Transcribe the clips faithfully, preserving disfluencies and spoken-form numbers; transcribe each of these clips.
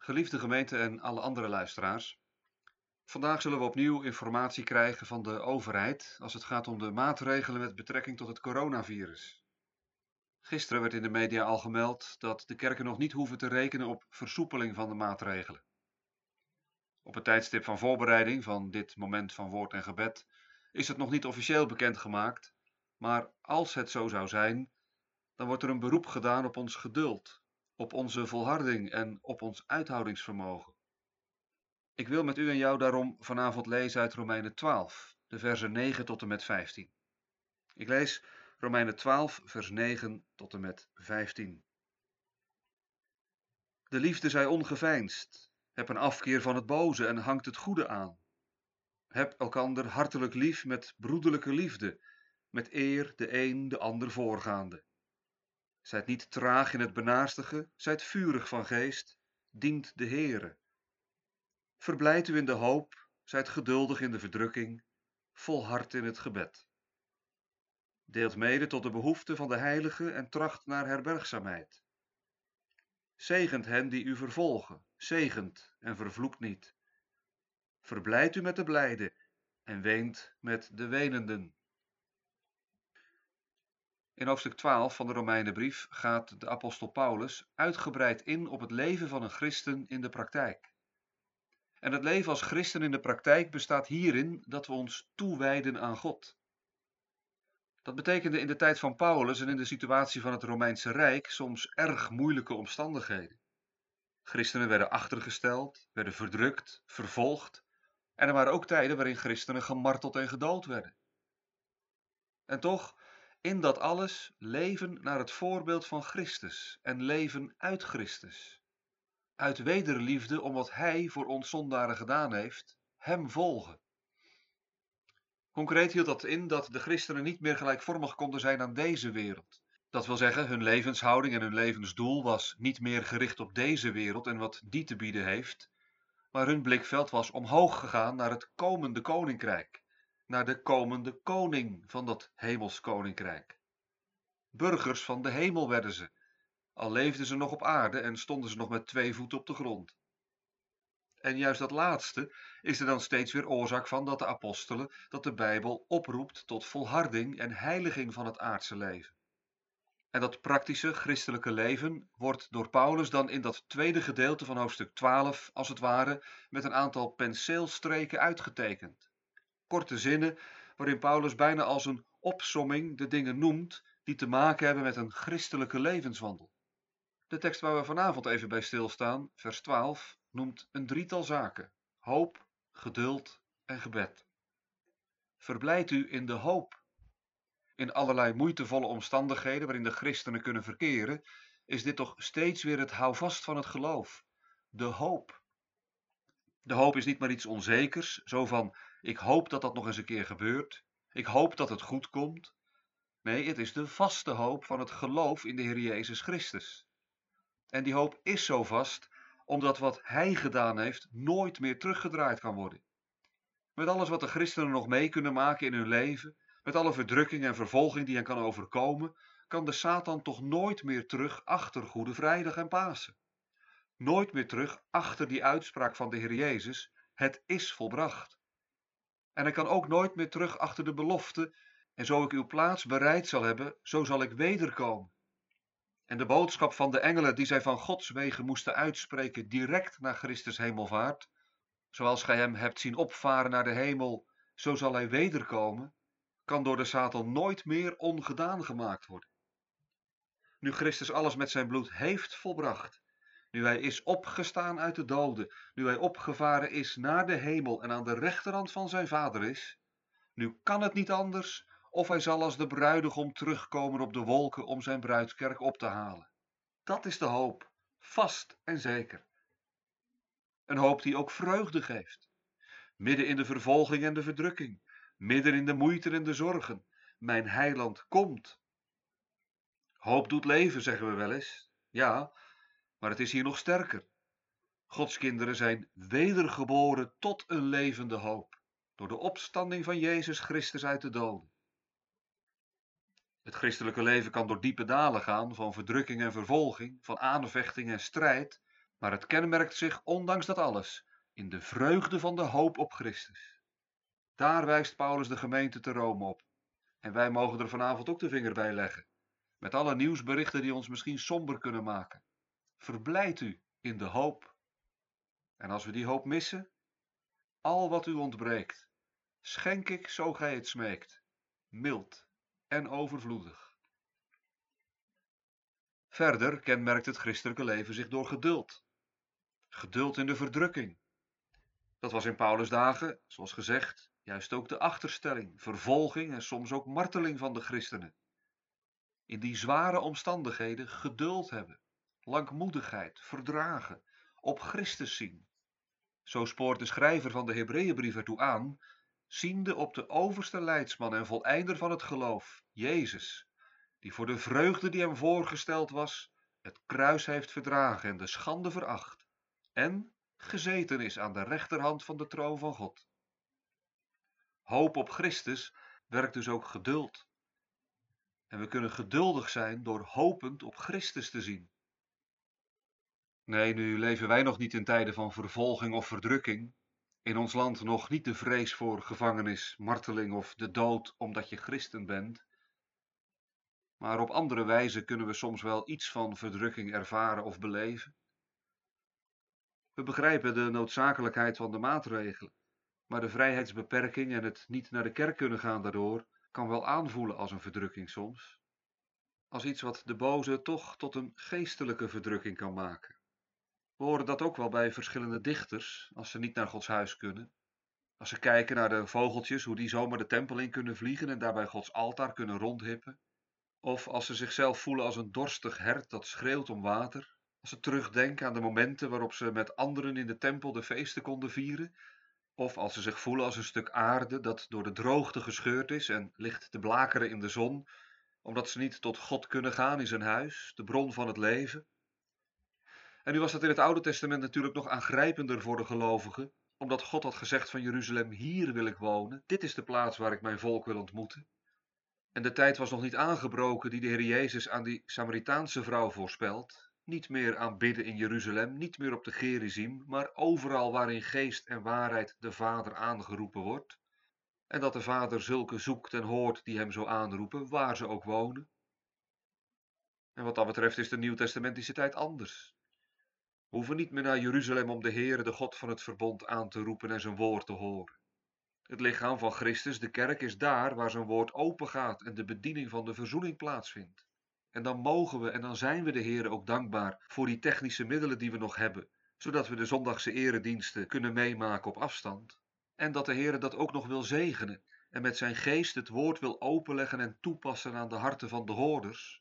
Geliefde gemeente en alle andere luisteraars. Vandaag zullen we opnieuw informatie krijgen van de overheid als het gaat om de maatregelen met betrekking tot het coronavirus. Gisteren werd in de media al gemeld dat de kerken nog niet hoeven te rekenen op versoepeling van de maatregelen. Op het tijdstip van voorbereiding van dit moment van woord en gebed is het nog niet officieel bekendgemaakt, maar als het zo zou zijn, dan wordt er een beroep gedaan op ons geduld, op onze volharding en op ons uithoudingsvermogen. Ik wil met u en jou daarom vanavond lezen uit Romeinen twaalf, de versen negen tot en met vijftien. Ik lees Romeinen twaalf, vers negen tot en met vijftien. De liefde zij ongeveinsd. Heb een afkeer van het boze en hangt het goede aan. Heb elkander hartelijk lief met broederlijke liefde, met eer de een de ander voorgaande. Zijt niet traag in het benaarstige, zijt vurig van geest, dient de Heere. Verblijd u in de hoop, zijt geduldig in de verdrukking, volhard in het gebed. Deelt mede tot de behoeften van de heiligen en tracht naar herbergzaamheid. Zegent hen die u vervolgen, zegent en vervloekt niet. Verblijdt u met de blijden en weent met de wenenden. In hoofdstuk twaalf van de Romeinenbrief gaat de apostel Paulus uitgebreid in op het leven van een christen in de praktijk. En het leven als christen in de praktijk bestaat hierin dat we ons toewijden aan God. Dat betekende in de tijd van Paulus en in de situatie van het Romeinse Rijk soms erg moeilijke omstandigheden. Christenen werden achtergesteld, werden verdrukt, vervolgd en er waren ook tijden waarin christenen gemarteld en gedood werden. En toch, in dat alles leven naar het voorbeeld van Christus en leven uit Christus. Uit wederliefde om wat Hij voor ons zondaren gedaan heeft, Hem volgen. Concreet hield dat in dat de christenen niet meer gelijkvormig konden zijn aan deze wereld. Dat wil zeggen, hun levenshouding en hun levensdoel was niet meer gericht op deze wereld en wat die te bieden heeft, maar hun blikveld was omhoog gegaan naar het komende koninkrijk, naar de komende koning van dat hemels koninkrijk. Burgers van de hemel werden ze, al leefden ze nog op aarde en stonden ze nog met twee voeten op de grond. En juist dat laatste is er dan steeds weer oorzaak van dat de apostelen, dat de Bijbel oproept tot volharding en heiliging van het aardse leven. En dat praktische christelijke leven wordt door Paulus dan in dat tweede gedeelte van hoofdstuk twaalf, als het ware, met een aantal penseelstreken uitgetekend. Korte zinnen waarin Paulus bijna als een opsomming de dingen noemt die te maken hebben met een christelijke levenswandel. De tekst waar we vanavond even bij stilstaan, vers twaalf, noemt een drietal zaken: hoop, geduld en gebed. Verblijd u in de hoop. In allerlei moeitevolle omstandigheden waarin de christenen kunnen verkeren, is dit toch steeds weer het houvast van het geloof: de hoop. De hoop is niet maar iets onzekers, zo van: ik hoop dat dat nog eens een keer gebeurt, ik hoop dat het goed komt. Nee, het is de vaste hoop van het geloof in de Heer Jezus Christus. En die hoop is zo vast, omdat wat Hij gedaan heeft nooit meer teruggedraaid kan worden. Met alles wat de christenen nog mee kunnen maken in hun leven, met alle verdrukking en vervolging die hen kan overkomen, kan de Satan toch nooit meer terug achter Goede Vrijdag en Pasen. Nooit meer terug achter die uitspraak van de Heer Jezus: het is volbracht. En hij kan ook nooit meer terug achter de belofte: en zo ik uw plaats bereid zal hebben, zo zal ik wederkomen. En de boodschap van de engelen die zij van Gods wegen moesten uitspreken direct na Christus hemelvaart: zoals gij hem hebt zien opvaren naar de hemel, zo zal hij wederkomen, kan door de Satan nooit meer ongedaan gemaakt worden. Nu Christus alles met zijn bloed heeft volbracht, nu hij is opgestaan uit de doden, nu hij opgevaren is naar de hemel en aan de rechterhand van zijn Vader is, nu kan het niet anders of hij zal als de bruidegom terugkomen op de wolken om zijn bruidskerk op te halen. Dat is de hoop, vast en zeker. Een hoop die ook vreugde geeft. Midden in de vervolging en de verdrukking, midden in de moeite en de zorgen, mijn heiland komt. Hoop doet leven, zeggen we wel eens. Ja, maar het is hier nog sterker. Gods kinderen zijn wedergeboren tot een levende hoop, door de opstanding van Jezus Christus uit de doden. Het christelijke leven kan door diepe dalen gaan, van verdrukking en vervolging, van aanvechting en strijd, Maar het kenmerkt zich, ondanks dat alles, in de vreugde van de hoop op Christus. Daar wijst Paulus de gemeente te Rome op. En wij mogen er vanavond ook de vinger bij leggen. Met alle nieuwsberichten die ons misschien somber kunnen maken. Verblijd u in de hoop. En als we die hoop missen, al wat u ontbreekt, schenk ik zo gij het smeekt, mild en overvloedig. Verder kenmerkt het christelijke leven zich door geduld. Geduld in de verdrukking. Dat was in Paulus' dagen, zoals gezegd, juist ook de achterstelling, vervolging en soms ook marteling van de christenen. In die zware omstandigheden geduld hebben, langmoedigheid, verdragen, op Christus zien. Zo spoort de schrijver van de Hebreeënbrief ertoe aan, ziende op de overste leidsman en voleinder van het geloof, Jezus, die voor de vreugde die hem voorgesteld was, het kruis heeft verdragen en de schande veracht, en gezeten is aan de rechterhand van de troon van God. Hoop op Christus werkt dus ook geduld. En we kunnen geduldig zijn door hopend op Christus te zien. Nee, nu leven wij nog niet in tijden van vervolging of verdrukking. In ons land nog niet de vrees voor gevangenis, marteling of de dood omdat je christen bent. Maar op andere wijze kunnen we soms wel iets van verdrukking ervaren of beleven. We begrijpen de noodzakelijkheid van de maatregelen, maar de vrijheidsbeperking en het niet naar de kerk kunnen gaan daardoor kan wel aanvoelen als een verdrukking soms. Als iets wat de boze toch tot een geestelijke verdrukking kan maken. We horen dat ook wel bij verschillende dichters, als ze niet naar Gods huis kunnen. Als ze kijken naar de vogeltjes, hoe die zomaar de tempel in kunnen vliegen en daarbij Gods altaar kunnen rondhippen. Of als ze zichzelf voelen als een dorstig hert dat schreeuwt om water. Als ze terugdenken aan de momenten waarop ze met anderen in de tempel de feesten konden vieren. Of als ze zich voelen als een stuk aarde dat door de droogte gescheurd is en ligt te blakeren in de zon, omdat ze niet tot God kunnen gaan in zijn huis, de bron van het leven. En nu was dat in het Oude Testament natuurlijk nog aangrijpender voor de gelovigen, omdat God had gezegd van Jeruzalem, hier wil ik wonen, dit is de plaats waar ik mijn volk wil ontmoeten. En de tijd was nog niet aangebroken die de Heer Jezus aan die Samaritaanse vrouw voorspelt. Niet meer aanbidden in Jeruzalem, niet meer op de Gerizim, maar overal waarin geest en waarheid de Vader aangeroepen wordt. En dat de Vader zulke zoekt en hoort die hem zo aanroepen, waar ze ook wonen. En wat dat betreft is de Nieuwtestamentische tijd anders. We hoeven niet meer naar Jeruzalem om de Heere, de God van het verbond, aan te roepen en zijn woord te horen. Het lichaam van Christus, de kerk, is daar waar zijn woord opengaat en de bediening van de verzoening plaatsvindt. En dan mogen we en dan zijn we de Heere ook dankbaar voor die technische middelen die we nog hebben, zodat we de zondagse erediensten kunnen meemaken op afstand. En dat de Heere dat ook nog wil zegenen en met zijn geest het woord wil openleggen en toepassen aan de harten van de hoorders.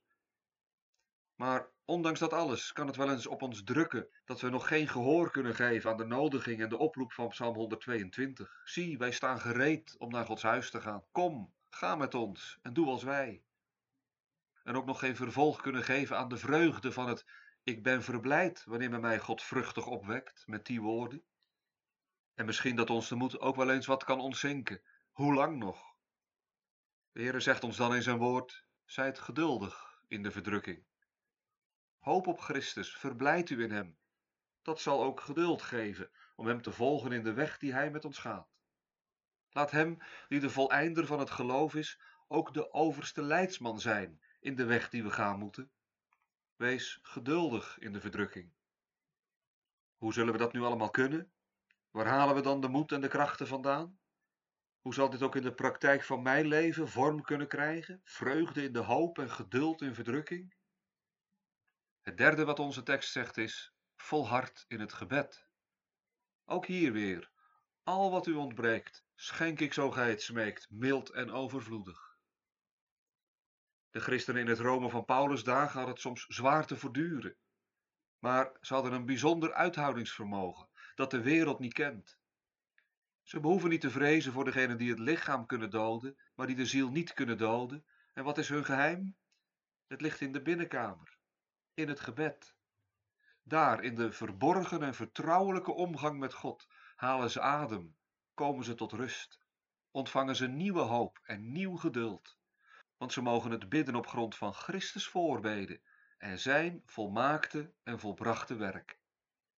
Maar ondanks dat alles kan het wel eens op ons drukken dat we nog geen gehoor kunnen geven aan de nodiging en de oproep van Psalm honderdtweeëntwintig. Zie, wij staan gereed om naar Gods huis te gaan. Kom, ga met ons en doe als wij. En ook nog geen vervolg kunnen geven aan de vreugde van het ik ben verblijd wanneer men mij godvruchtig opwekt met die woorden. En misschien dat ons de moed ook wel eens wat kan ontzinken. Hoe lang nog? De Heere zegt ons dan in zijn woord, zijt geduldig in de verdrukking. Hoop op Christus, verblijd u in hem. Dat zal ook geduld geven om hem te volgen in de weg die hij met ons gaat. Laat hem, die de voleinder van het geloof is, ook de overste leidsman zijn in de weg die we gaan moeten. Wees geduldig in de verdrukking. Hoe zullen we dat nu allemaal kunnen? Waar halen we dan de moed en de krachten vandaan? Hoe zal dit ook in de praktijk van mijn leven vorm kunnen krijgen? Vreugde in de hoop en geduld in verdrukking? Het derde wat onze tekst zegt is, volhard in het gebed. Ook hier weer, al wat u ontbreekt, schenk ik zo gij het smeekt, mild en overvloedig. De christenen in het Rome van Paulus' dagen hadden het soms zwaar te verduren, maar ze hadden een bijzonder uithoudingsvermogen, dat de wereld niet kent. Ze behoeven niet te vrezen voor degenen die het lichaam kunnen doden, maar die de ziel niet kunnen doden. En wat is hun geheim? Het ligt in de binnenkamer, in het gebed. Daar, in de verborgen en vertrouwelijke omgang met God, halen ze adem, komen ze tot rust, ontvangen ze nieuwe hoop en nieuw geduld, want ze mogen het bidden op grond van Christus voorbeden en zijn volmaakte en volbrachte werk.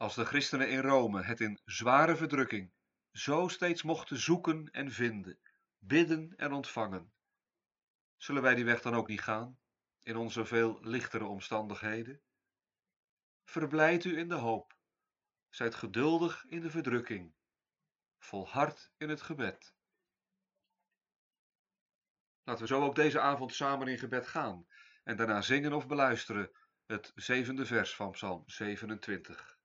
Als de christenen in Rome het in zware verdrukking zo steeds mochten zoeken en vinden, bidden en ontvangen, zullen wij die weg dan ook niet gaan, in onze veel lichtere omstandigheden? Verblijd u in de hoop, zijt geduldig in de verdrukking, volhard in het gebed. Laten we zo ook deze avond samen in gebed gaan en daarna zingen of beluisteren het zevende vers van Psalm zevenentwintig.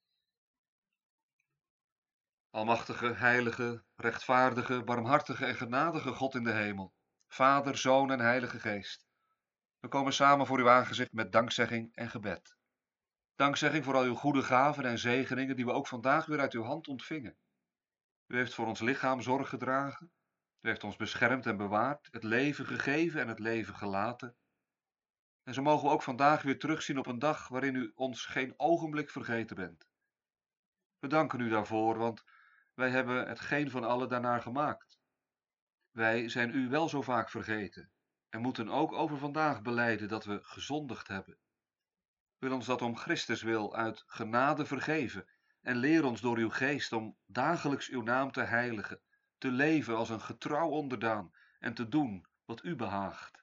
Almachtige, heilige, rechtvaardige, barmhartige en genadige God in de hemel, Vader, Zoon en Heilige Geest. We komen samen voor uw aangezicht met dankzegging en gebed. Dankzegging voor al uw goede gaven en zegeningen die we ook vandaag weer uit uw hand ontvingen. U heeft voor ons lichaam zorg gedragen. U heeft ons beschermd en bewaard, het leven gegeven en het leven gelaten. En zo mogen we ook vandaag weer terugzien op een dag waarin u ons geen ogenblik vergeten bent. We danken u daarvoor, want wij hebben het geen van allen daarnaar gemaakt. Wij zijn u wel zo vaak vergeten en moeten ook over vandaag belijden dat we gezondigd hebben. Wil ons dat om Christus wil uit genade vergeven en leer ons door uw geest om dagelijks uw naam te heiligen, te leven als een getrouw onderdaan en te doen wat u behaagt.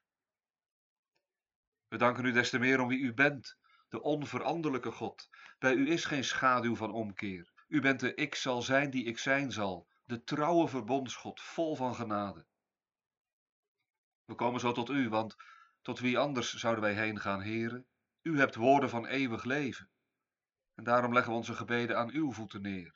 We danken u des te meer om wie u bent, de onveranderlijke God. Bij u is geen schaduw van omkeer. U bent de ik zal zijn die ik zijn zal, de trouwe verbondsgod, vol van genade. We komen zo tot u, want tot wie anders zouden wij heen gaan, Heere? U hebt woorden van eeuwig leven. En daarom leggen we onze gebeden aan uw voeten neer.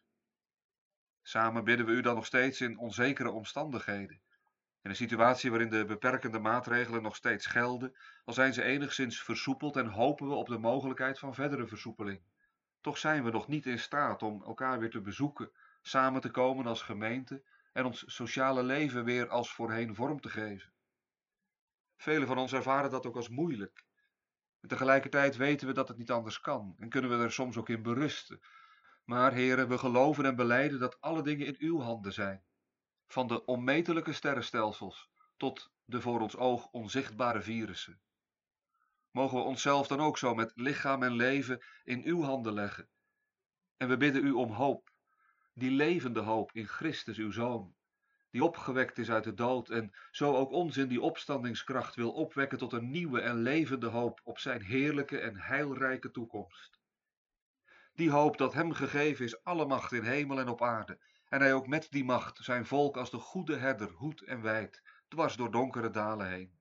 Samen bidden we u dan nog steeds in onzekere omstandigheden. In een situatie waarin de beperkende maatregelen nog steeds gelden, al zijn ze enigszins versoepeld en hopen we op de mogelijkheid van verdere versoepeling. Toch zijn we nog niet in staat om elkaar weer te bezoeken, samen te komen als gemeente en ons sociale leven weer als voorheen vorm te geven. Velen van ons ervaren dat ook als moeilijk. En tegelijkertijd weten we dat het niet anders kan en kunnen we er soms ook in berusten. Maar, Heere, we geloven en belijden dat alle dingen in uw handen zijn. Van de onmetelijke sterrenstelsels tot de voor ons oog onzichtbare virussen. Mogen we onszelf dan ook zo met lichaam en leven in uw handen leggen. En we bidden u om hoop, die levende hoop in Christus uw Zoon, die opgewekt is uit de dood en zo ook ons in die opstandingskracht wil opwekken tot een nieuwe en levende hoop op zijn heerlijke en heilrijke toekomst. Die hoop dat hem gegeven is alle macht in hemel en op aarde, en hij ook met die macht zijn volk als de goede herder hoedt en weidt, dwars door donkere dalen heen.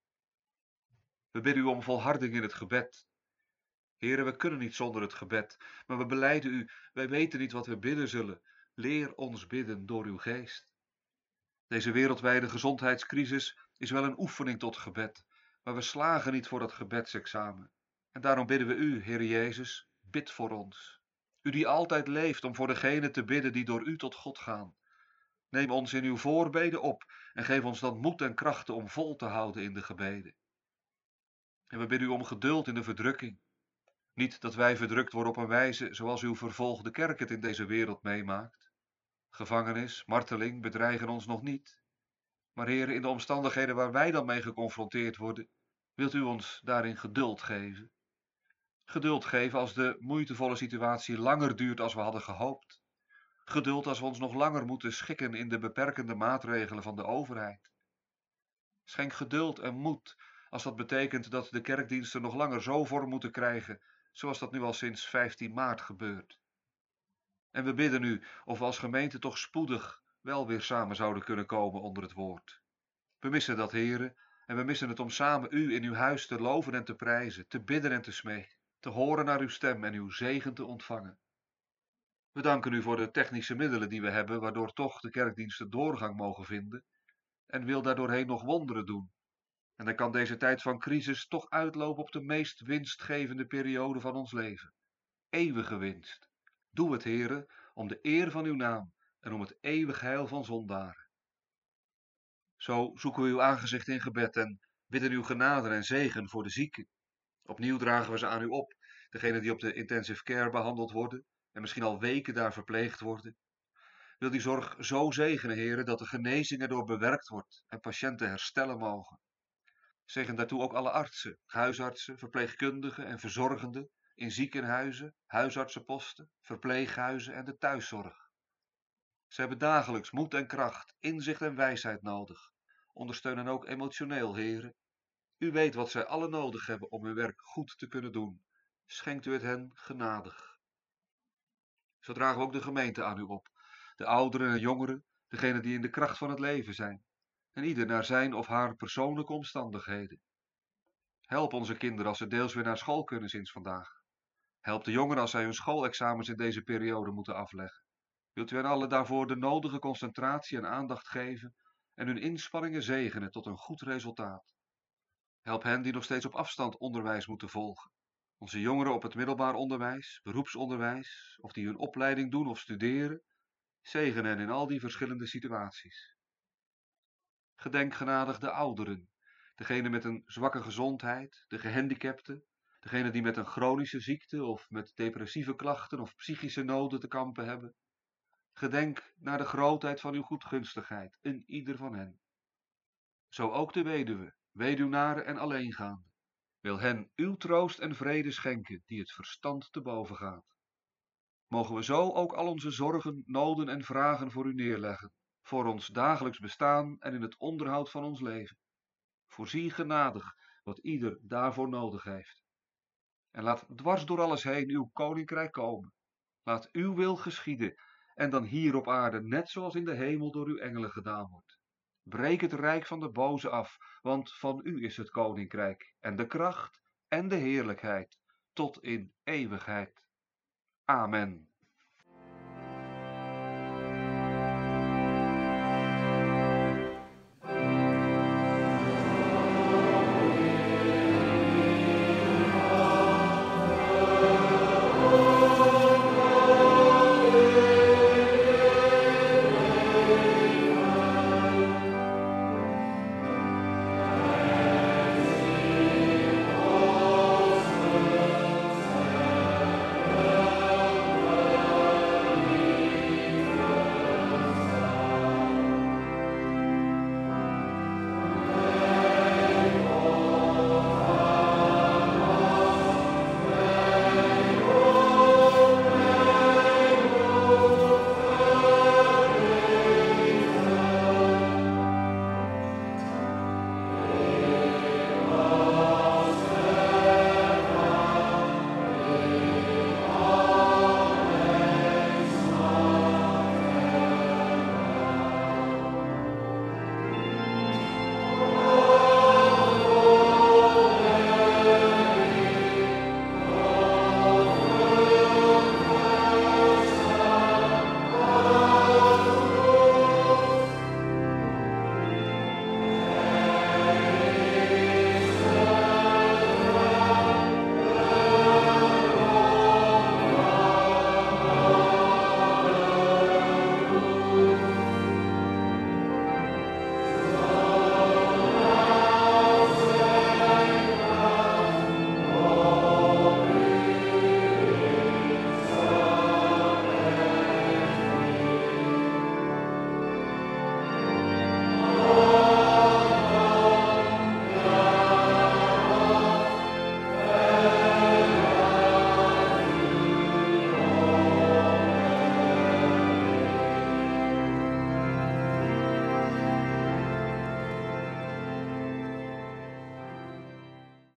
We bidden u om volharding in het gebed. Heren, we kunnen niet zonder het gebed, maar we belijden u, wij weten niet wat we bidden zullen. Leer ons bidden door uw geest. Deze wereldwijde gezondheidscrisis is wel een oefening tot gebed, maar we slagen niet voor dat gebedsexamen. En daarom bidden we u, Heere Jezus, bid voor ons. U die altijd leeft om voor degenen te bidden die door u tot God gaan. Neem ons in uw voorbeden op en geef ons dan moed en krachten om vol te houden in de gebeden. En we bidden u om geduld in de verdrukking. Niet dat wij verdrukt worden op een wijze zoals uw vervolgde kerk het in deze wereld meemaakt. Gevangenis, marteling bedreigen ons nog niet. Maar Heer, in de omstandigheden waar wij dan mee geconfronteerd worden, wilt u ons daarin geduld geven. Geduld geven als de moeitevolle situatie langer duurt als we hadden gehoopt. Geduld als we ons nog langer moeten schikken in de beperkende maatregelen van de overheid. Schenk geduld en moed als dat betekent dat de kerkdiensten nog langer zo vorm moeten krijgen, zoals dat nu al sinds vijftien maart gebeurt. En we bidden u of we als gemeente toch spoedig wel weer samen zouden kunnen komen onder het woord. We missen dat, Heren, en we missen het om samen u in uw huis te loven en te prijzen, te bidden en te smeken, te horen naar uw stem en uw zegen te ontvangen. We danken u voor de technische middelen die we hebben, waardoor toch de kerkdiensten doorgang mogen vinden en wil daardoorheen nog wonderen doen. En dan kan deze tijd van crisis toch uitlopen op de meest winstgevende periode van ons leven. Eeuwige winst. Doe het, Heere, om de eer van uw naam en om het eeuwig heil van zondaren. Zo zoeken we uw aangezicht in gebed en bidden uw genade en zegen voor de zieken. Opnieuw dragen we ze aan u op, degenen die op de intensive care behandeld worden en misschien al weken daar verpleegd worden. Wil die zorg zo zegenen, Heere, dat de genezing erdoor bewerkt wordt en patiënten herstellen mogen. Zegen daartoe ook alle artsen, huisartsen, verpleegkundigen en verzorgenden, in ziekenhuizen, huisartsenposten, verpleeghuizen en de thuiszorg. Ze hebben dagelijks moed en kracht, inzicht en wijsheid nodig. Ondersteun hen ook emotioneel, heren. U weet wat zij alle nodig hebben om hun werk goed te kunnen doen. Schenkt u het hen genadig. Zo dragen we ook de gemeente aan u op. De ouderen en jongeren, degenen die in de kracht van het leven zijn. En ieder naar zijn of haar persoonlijke omstandigheden. Help onze kinderen als ze deels weer naar school kunnen sinds vandaag. Help de jongeren als zij hun schoolexamens in deze periode moeten afleggen. Wilt u hen allen daarvoor de nodige concentratie en aandacht geven en hun inspanningen zegenen tot een goed resultaat. Help hen die nog steeds op afstand onderwijs moeten volgen. Onze jongeren op het middelbaar onderwijs, beroepsonderwijs, of die hun opleiding doen of studeren, zegen hen in al die verschillende situaties. Gedenk genadig de ouderen, degenen met een zwakke gezondheid, de gehandicapten, degenen die met een chronische ziekte of met depressieve klachten of psychische noden te kampen hebben. Gedenk naar de grootheid van uw goedgunstigheid in ieder van hen. Zo ook de weduwe, weduwnaren en alleengaanden. Wil hen uw troost en vrede schenken, die het verstand te boven gaat. Mogen we zo ook al onze zorgen, noden en vragen voor u neerleggen, voor ons dagelijks bestaan en in het onderhoud van ons leven. Voorzie genadig wat ieder daarvoor nodig heeft. En laat dwars door alles heen uw koninkrijk komen. Laat uw wil geschieden, en dan hier op aarde, net zoals in de hemel door uw engelen gedaan wordt. Breek het rijk van de boze af, want van u is het koninkrijk, en de kracht en de heerlijkheid, tot in eeuwigheid. Amen.